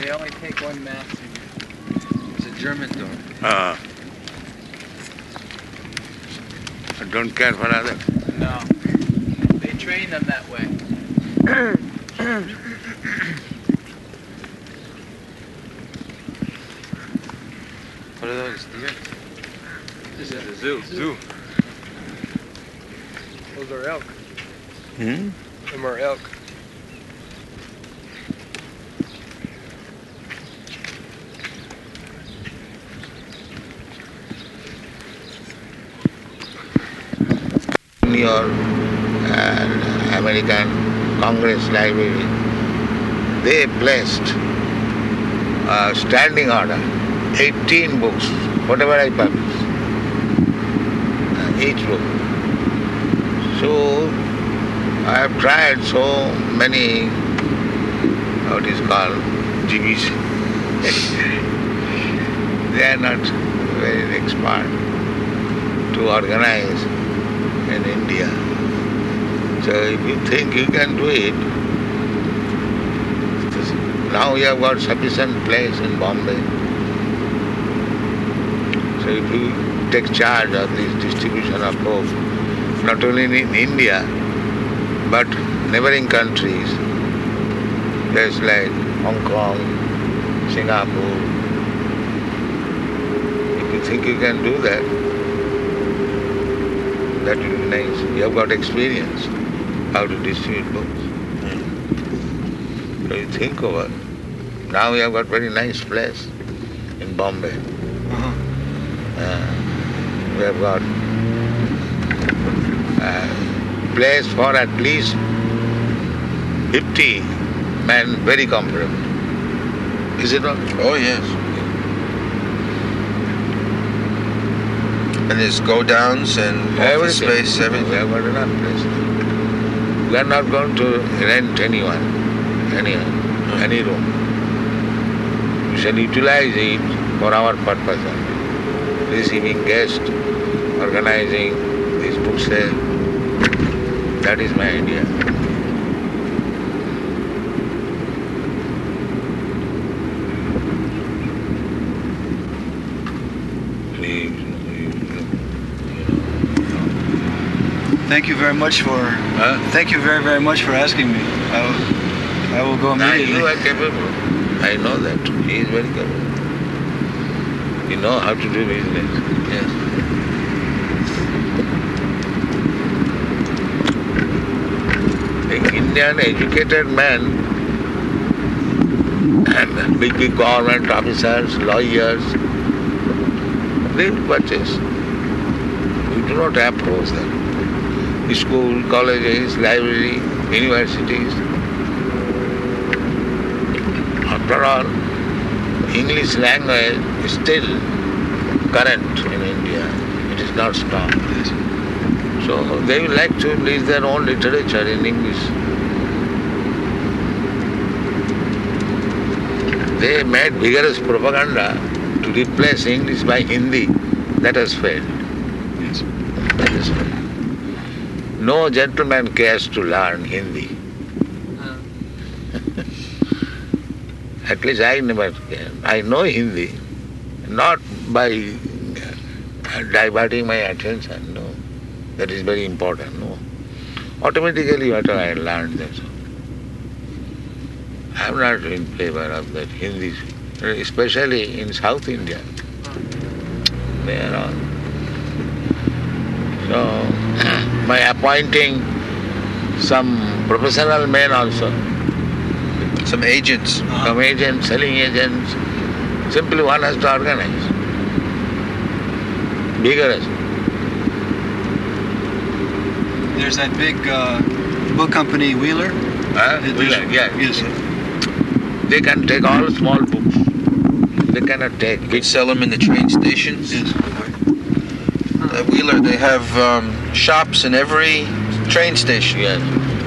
they only take one master here. It's a German door. Don't care for others. No. They train them that way. What are those? This is a zoo. Zoo. Those are elk. Hmm? Them are elk. New York and American Congress Library, they placed a standing order, 18 books, whatever I publish, each book. So I have tried so many, what is called, GBC. They are not very expert to organize in India. So if you think you can do it, now we have got sufficient place in Bombay. So if you take charge of this distribution of books, not only in India, but neighboring countries, places like Hong Kong, Singapore, if you think you can do that, that will be nice. You have got experience how to distribute books. So you think over. Now we have got very nice place in Bombay. We have got a place for at least 50 men, very comfortable. Is it not? Oh, yes. And there's go-downs and office space, everything. We have got enough place. We are not going to rent any room. We shall utilize it for our purpose only. Receiving guests, organizing this book sale. That is my idea. Thank you very much for. Thank you very, very much for asking me. I will go immediately. You are capable. I know that. He is very capable. You know how to do business. Yes. The Indian educated men and big government officers, lawyers, they will purchase. You do not approach them. School, colleges, library, universities. After all, English language is still current in India. It is not stopped. So they will like to release their own literature in English. They made vigorous propaganda to replace English by Hindi. That has failed. Yes. That has failed. No gentleman cares to learn Hindi. At least I never care. I know Hindi, not by diverting my attention, no. That is very important, no. Automatically what I learned, that's all. I am not in favor of that Hindi, especially in South India. They are all. So, by appointing some professional men also, some agents, selling agents, simply one has to organize. Vigorous. There's that big book company, Wheeler. Wheeler, yeah. Yes. They can take all small books. They cannot take they sell them in the train stations. Yes. At Wheeler, they have shops in every train station. Yes.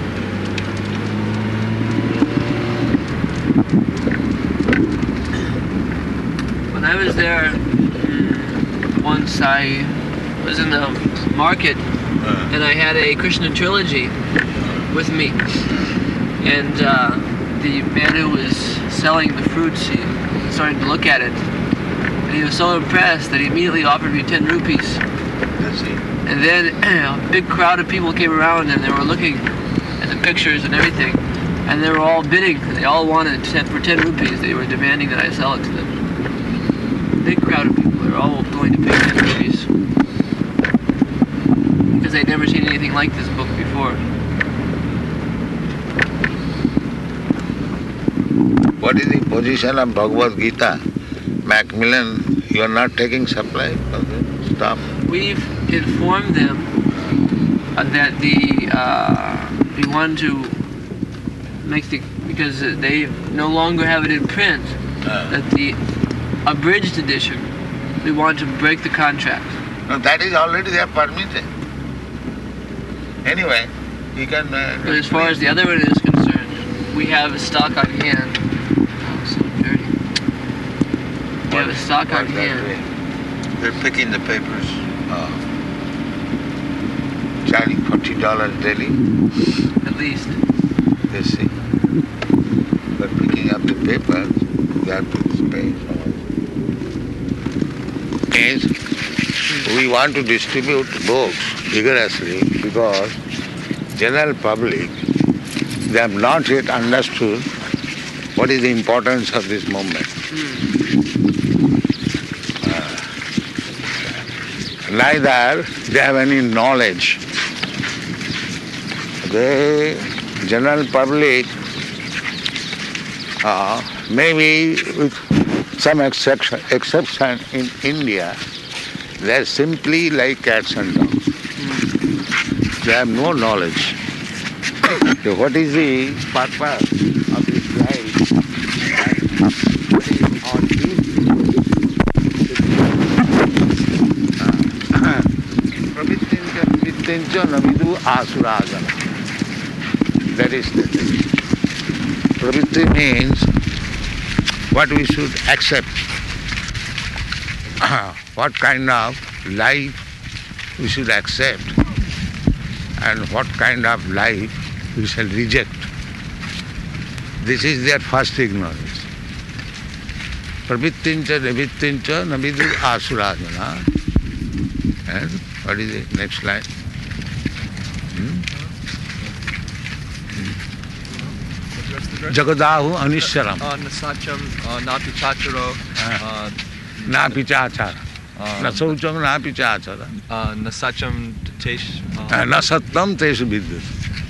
When I was there, once I was in the market and I had a Krishna trilogy with me. And the man who was selling the fruits, he started to look at it, and he was so impressed that he immediately offered me 10 rupees. That's it. And then a big crowd of people came around and they were looking at the pictures and everything, and they were all bidding. They all wanted for 10 rupees. They were demanding that I sell it to them. Big crowd of people. They were all going to pay 10 rupees because they'd never seen anything like this book before. What is the position of Bhagavad Gita? Macmillan, you are not taking supply of the stuff? We've informed them that we want to make because they no longer have it in print, that the abridged edition, we want to break the contract. No, that is already they are permitted. Anyway, you can... But as far as the other one is concerned, we have a stock on hand. Oh, so dirty. We have a stock on hand. They're picking the papers. Charging $40 daily, At least. they see. But picking up the paper, they have to pay. Yes, we want to distribute books vigorously because general public, they have not yet understood what is the importance of this movement. Neither they have any knowledge. The general public, maybe with some exception in India, they are simply like cats and dogs. They have no knowledge. So what is the purpose of this life? What is our duty? Pravittincha navidu asurajana. That is the thing. Pravitti means what we should accept. What kind of life we should accept and what kind of life we shall reject. This is their first ignorance. Pravittincha nivittincha navidu asurajana. And what is the next line? Jagadahu anisharam. Nasacham napi chacharo. Napi chachara. Nasaucham napi chachara. Nasacham tesh. Nasattam teshu vidyut.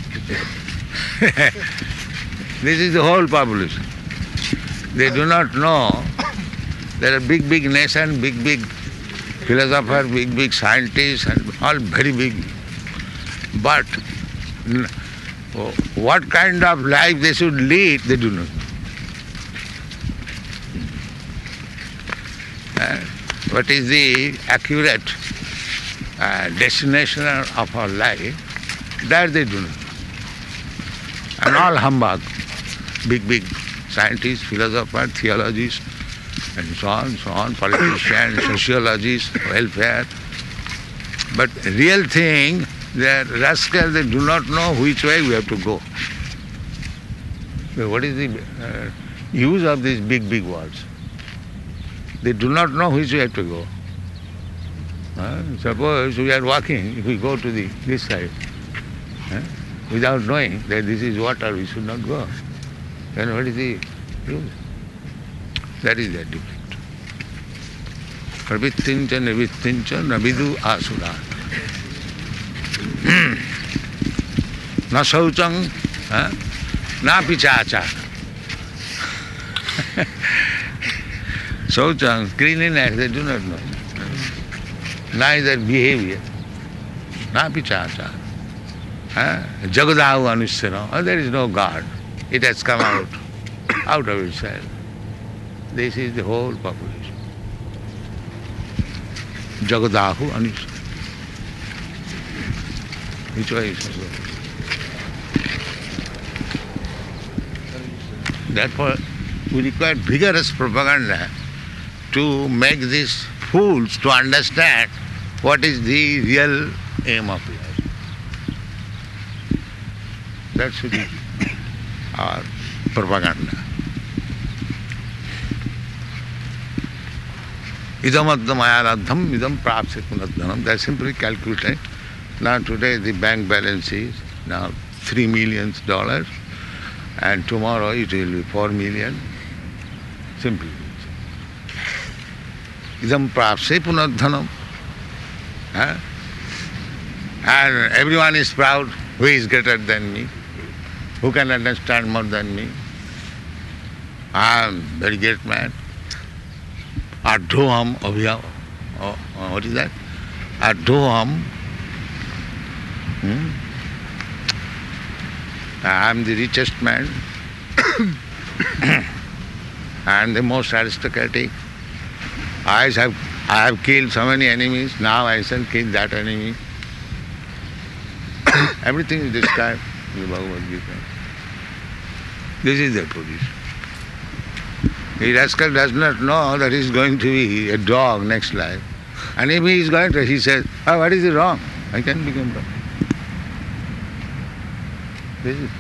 This is the whole population. They do not know there are big nations, big philosophers, big scientists, and all very big. But what kind of life they should lead, they do not know. What is the accurate destination of our life, that they do not know. And all humbug, big scientists, philosophers, theologists, and so on, politicians, sociologists, welfare. But real thing, they are rascals, they do not know which way we have to go. So what is the use of these big words? They do not know which way to go. Suppose we are walking, if we go to this side, without knowing that this is water, we should not go. Then what is the use? That is the defect. Pravittincha nivittincha navidu asura. Na saucham, na pichacha. Saucham, cleanliness, they do not know. Neither behavior. Na pichacha. Jagadahu anushara. There is no God. It has come out of itself. This is the whole population. Jagadahu anushara. Which way is it? Therefore, we require vigorous propaganda to make these fools to understand what is the real aim of life. That should be our propaganda. Idamaddam ayaradham idam prapse punadhanam. They simply calculate. Now today the bank balance is now $3 million, and tomorrow it will be 4 million. Simply. Idam prapse punadhanam. And everyone is proud. Who is greater than me? Who can understand more than me? I am very great man. Adhoham abhyam. What is that? Adhoham. I am the richest man and the most aristocratic. I have killed so many enemies. Now I shall kill that enemy. Everything is described in the Bhagavad Gita. This is their position. The rascal does not know that he is going to be a dog next life. And if he is going to, he says, what is it wrong? I can become dog. This is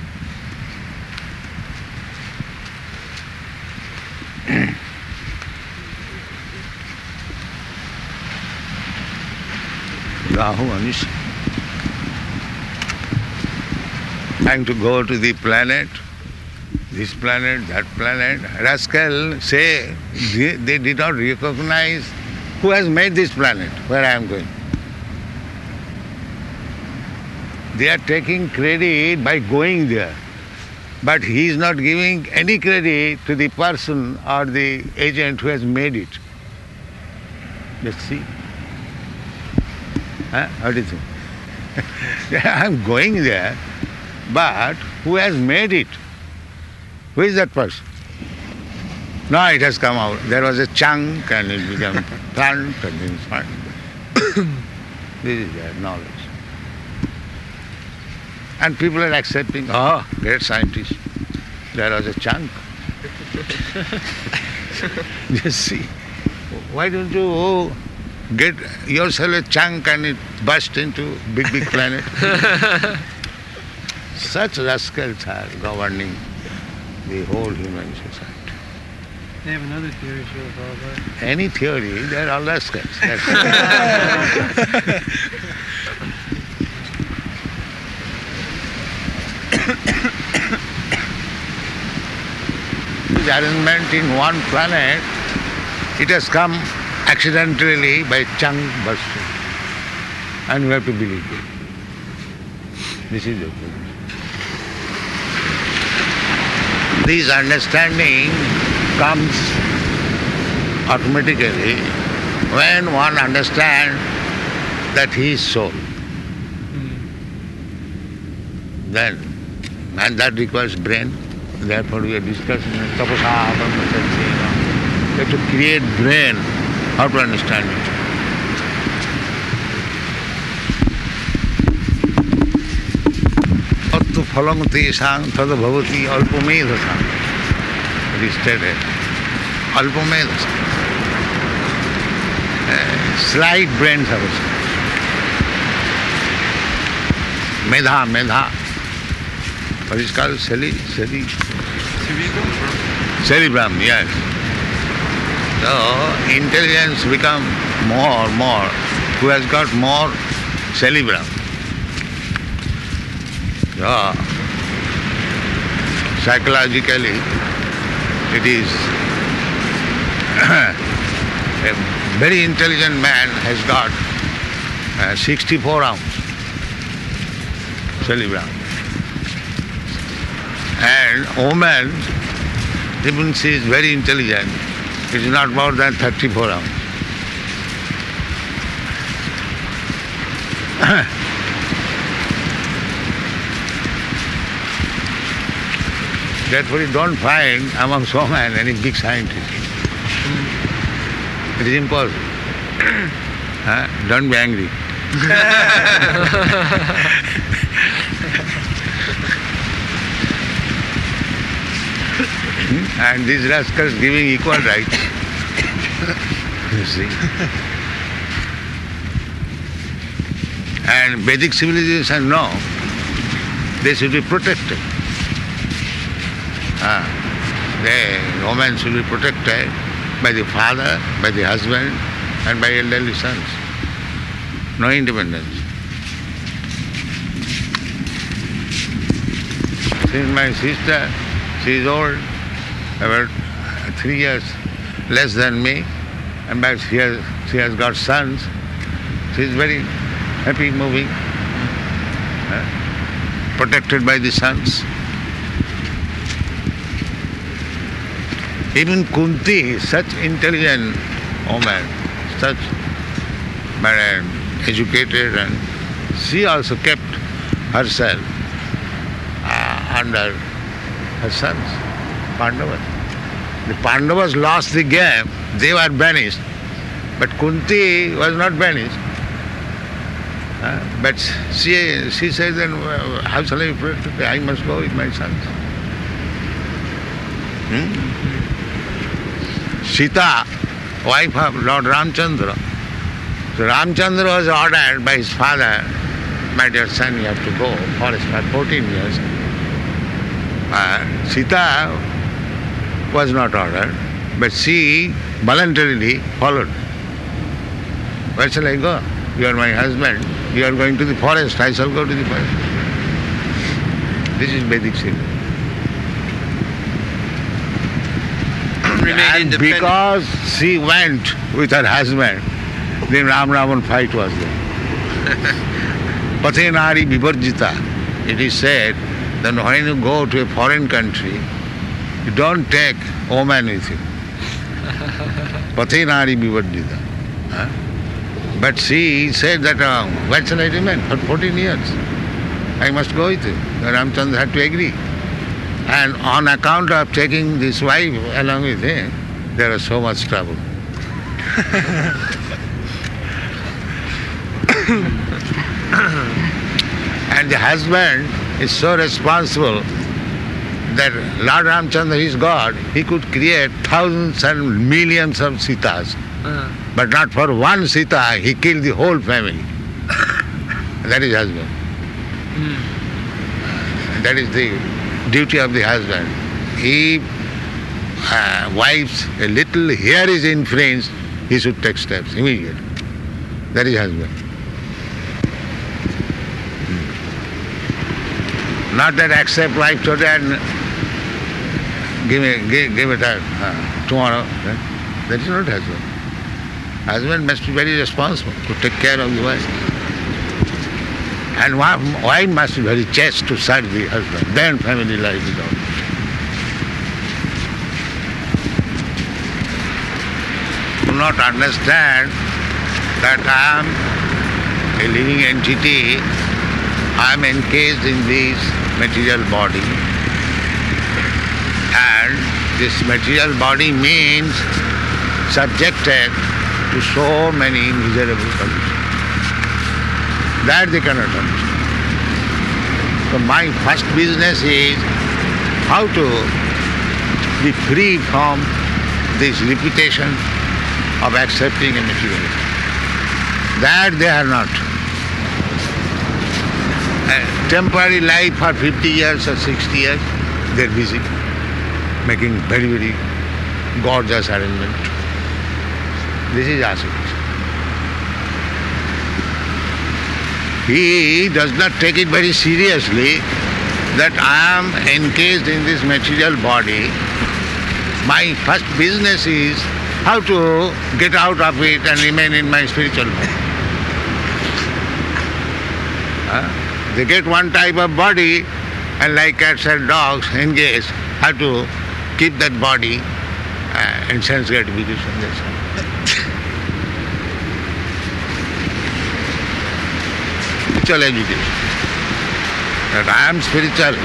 Rahu Anish. Trying to go to the planet, this planet, that planet. Rascal say they did not recognize who has made this planet, where I am going. They are taking credit by going there. But he is not giving any credit to the person or the agent who has made it. Let's see. What do you think? I am going there, but who has made it? Who is that person? No, it has come out. There was a chunk and it became plant and then spine. This is their knowledge. And people are accepting, great scientist. There was a chunk. Just see. Why don't you get yourself a chunk and it burst into big planet? Such rascals are governing the whole human society. They have another theory, Srila Prabhupada. Any theory, they're all rascals. This arrangement in one planet, it has come accidentally by chunk bursting. And we have to believe it. This is the position. This understanding comes automatically when one understands that he is soul. Then, and that requires brain. Therefore we are discussing tapasa, we have to create brain, how to understand it. Attu phalam tesang tada bhavati alpamedhasam. It is stated. Alpamedhasam. Slight brain service. Medha. What is called cerebrum, yes. So intelligence become more. Who has got more cerebrum? So, psychologically, it is a very intelligent man has got 64 ounce cerebrum. And woman, even she is very intelligent, it is not more than 34 ounce. Therefore you don't find among women any big scientist. It is impossible. Don't be angry. And these rascals giving equal rights. You see. And Vedic civilization, no. They should be protected. The woman should be protected by the father, by the husband, and by elderly sons. No independence. Since my sister, she is old, about 3 years less than me, and but she has got sons. She is very happy moving, protected by the sons. Even Kunti, such intelligent woman, such educated, and she also kept herself under her sons, Pandavas. The Pandavas lost the game, they were banished, but Kunti was not banished. But she says, then how shall I be protected? I must go with my sons. Sita, wife of Lord Ramchandra. So Ramchandra was ordered by his father, my dear son, you have to go forest for 14 years. Sita was not ordered, but she voluntarily followed. Where shall I go? You are my husband. You are going to the forest. I shall go to the forest. This is Vedic Siddha. And because she went with her husband, then Ram-Ravan fight was there. Pathe nari vivarjita. It is said that when you go to a foreign country, you don't take woman with you. Pathe nari vivarjita. But she said that, where shall I remain? For 14 years. I must go with you. Ramchandra had to agree. And on account of taking this wife along with him, there was so much trouble. And the husband is so responsible that Lord Ramchandra is God. He could create thousands and millions of Sitas. But not for one Sita, he killed the whole family. That is husband. That is the duty of the husband. If wife's a little hair is infringed, he should take steps immediately. That is husband. Not that accept wife today and give it tomorrow. That is not husband. Husband must be very responsible to take care of the wife. And wife must be very chaste to serve the husband. Then family life is over. Do not understand that I am a living entity. I am encased in this material body. And this material body means subjected to so many miserable conditions. That they cannot understand. So my first business is how to be free from this reputation of accepting a materialism. That they are not. A temporary life for 50 years or 60 years, they are busy making very, very gorgeous arrangement. This is Asika. He does not take it very seriously that I am encased in this material body. My first business is how to get out of it and remain in my spiritual body. They get one type of body and like cats and dogs engaged, how to keep that body in sense gratification. That's all. Spiritual education. That I am spiritual,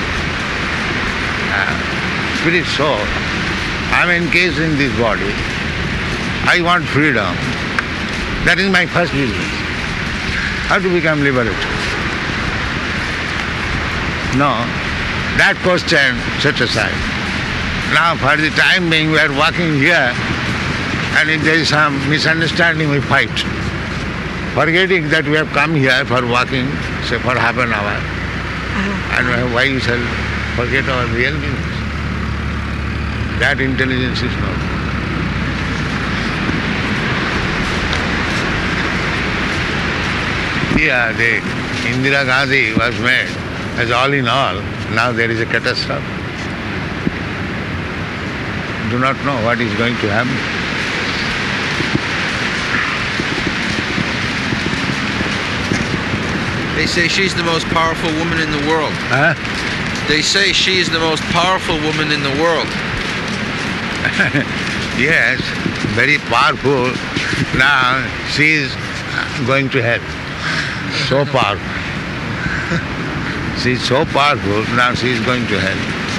spirit soul. I am encased in this body. I want freedom. That is my first business. How to become liberated? No, that question set aside. Now for the time being we are walking here, and if there is some misunderstanding we fight. Forgetting that we have come here for walking, say for half an hour, and why we shall forget our real business. That intelligence is not. Yeah, Indira Gandhi was made as all in all. Now there is a catastrophe. Do not know what is going to happen. They say she's the most powerful woman in the world. Huh? They say she's the most powerful woman in the world. Yes, very powerful. Now she is going to hell. So powerful. She is so powerful, now she is going to hell.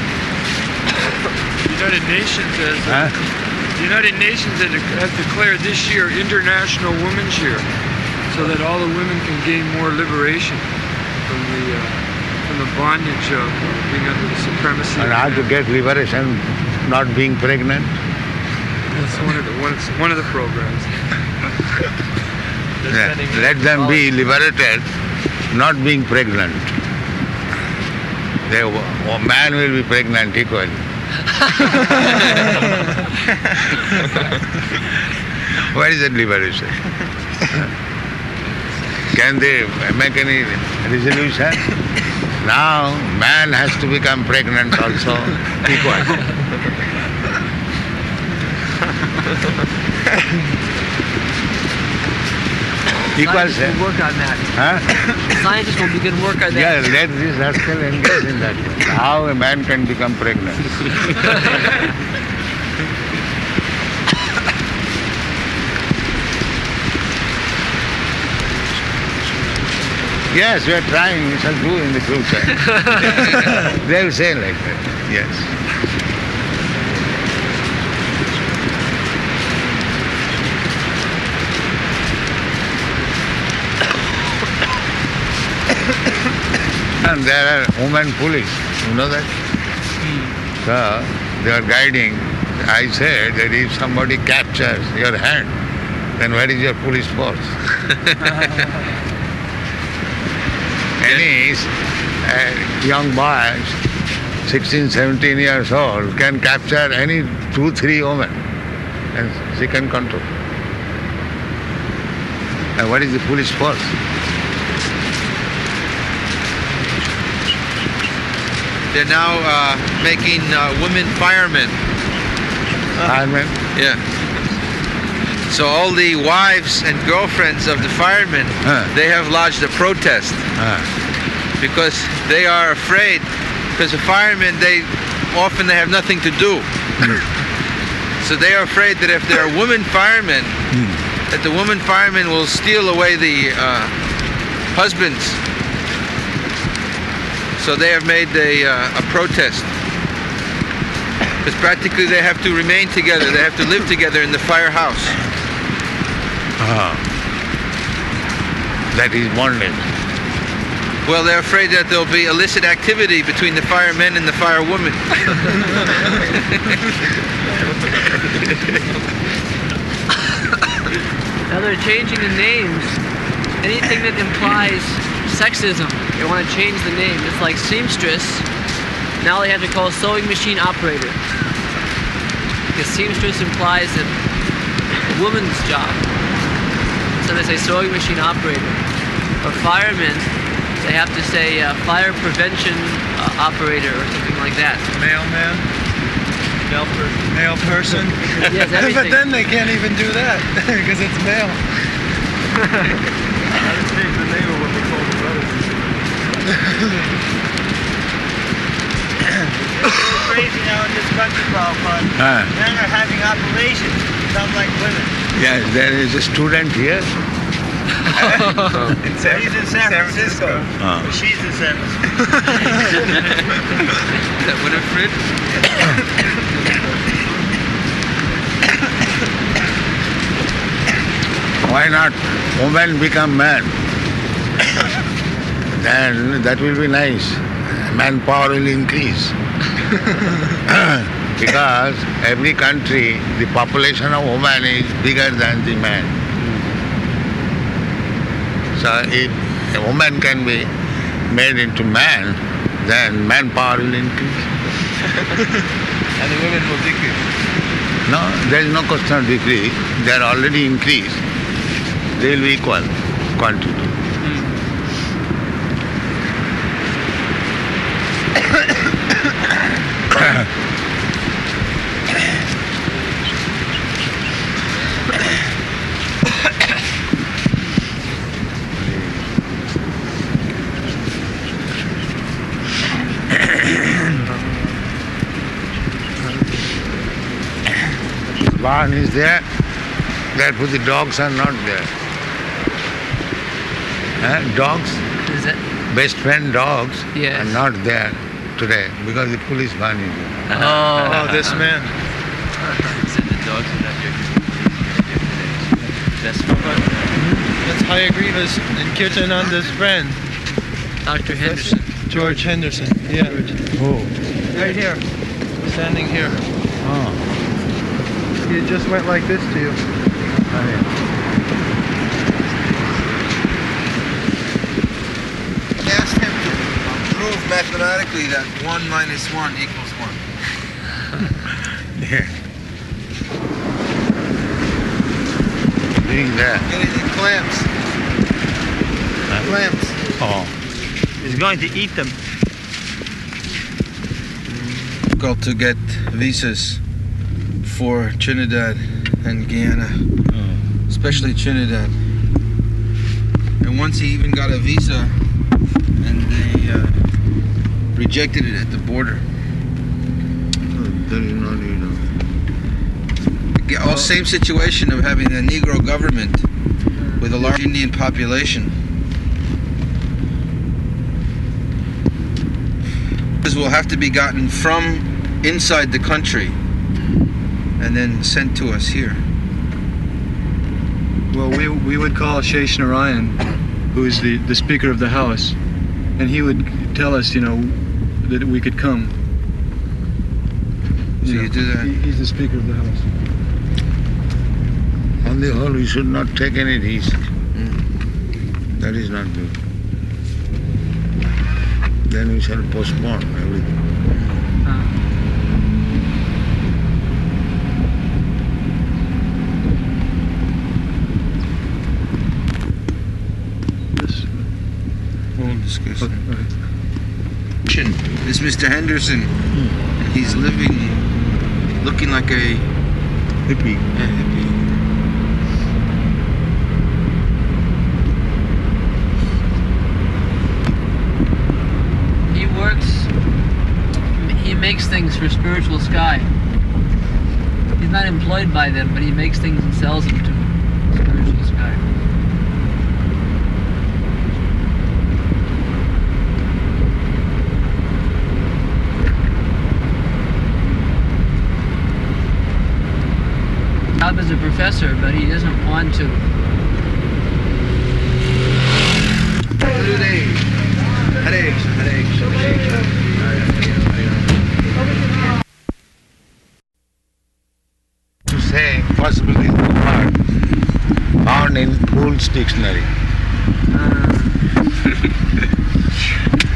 United Nations Huh? the United Nations has declared this year International Women's Year, so that all the women can gain more liberation from the bondage of being under the supremacy. And how to get liberation, not being pregnant? That's one of the programs. Yeah. Let them be liberated, not being pregnant. Man will be pregnant equally. Where is that liberation? Can they make any resolution? Now man has to become pregnant also, equal. Scientists will work on that. Huh? Scientists will begin work on that. Yeah, let this rascal engage in that. How a man can become pregnant. Yes, we are trying, we shall do in the future. They will say like that, yes. And there are women police, you know that? So they are guiding. I said that if somebody captures your hand, then where is your police force? Any young boy, 16, 17 years old, can capture any 2, 3 women and she can control. And what is the police force? They're now making women firemen. Firemen? Yeah. So all the wives and girlfriends of the firemen, they have lodged a protest because they are afraid. Because the firemen, they have nothing to do. So they are afraid that if there are women firemen, that the women firemen will steal away the husbands. So they have made a protest. Because practically they have to remain together. They have to live together in the firehouse. That is bondage. Well, they're afraid that there'll be illicit activity between the firemen and the firewomen. Now they're changing the names. Anything that implies sexism, they want to change the name. It's like seamstress. Now they have to call it sewing machine operator. Because seamstress implies a woman's job. So they say sewing machine operator. For firemen, they have to say fire prevention operator or something like that. Mailman, male person. Yes, everything. But then they can't even do that because it's male. That change the name of what they call the brothers. It's crazy now in this country, Prabhupada. Men are having operations, sounds like women. Yes, there is a student here. He's in San Francisco. She's in San Francisco. Is that Winifred? Why not women become men? Then that will be nice. Manpower will increase. Because every country, the population of women is bigger than the man. So if a woman can be made into man, then manpower will increase. And the women will decrease. No, there is no question of decrease. They are already increased. They will be equal quantity. Barn is there, therefore the dogs are not there. Dogs, Is it? best friend dogs, Yes. are not there today because the police barn is there. Oh, this man. Said the dogs are not here today. That's That's Hayagriva's and Kirtananda's friend, Dr. Henderson. George Henderson. Yeah. Oh. Right here. Standing here. Oh. He just went like this to you. Asked him to prove mathematically that 1 minus 1 equals 1. Yeah. Doing that. Getting clamps. Clamps. Oh. He's going to eat them. Difficult to get visas for Trinidad and Guyana, especially Trinidad. And once he even got a visa, and they rejected it at the border. There is no need of. All same situation of having a Negro government with a large Indian population. This will have to be gotten from inside the country and then sent to us here. Well, we would call Shesh Narayan, who is the Speaker of the House, and he would tell us, that we could come. So you do that? He's the Speaker of the House. On the whole, we should not take any risk. That is not good. Then we shall postpone everything. Whole discussion. Okay. This Mr. Henderson, he's looking like a Hippie. hippie. He works, he makes things for Spiritual Sky. He's not employed by them, but he makes things and sells them to Spiritual Sky. Job as a professor, but he doesn't want to. To say possibility of God found in Poole's dictionary.